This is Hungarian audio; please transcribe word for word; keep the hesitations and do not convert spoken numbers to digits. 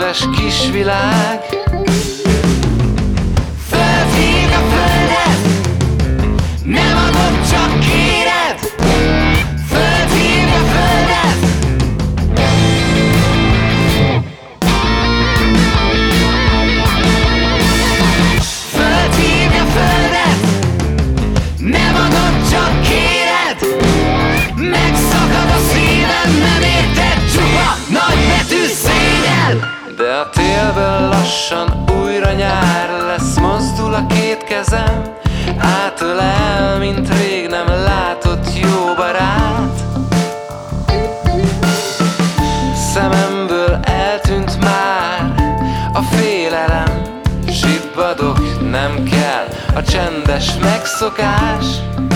közepes kisvilág. Fölhívd a földet, nem adod, csak kéred. Fölhívd a földet. Fölhívd a földet, nem adod, csak kéred. Megszakad a szívem, nem érted, csupa nagybetű szégyen. De a télből lassan újra nyár lesz, mozdul a két kezem, átölel, mint rég nem látott jó barát. Szememből eltűnt már a félelem, zsibbadok, nem kell a csendes megszokás.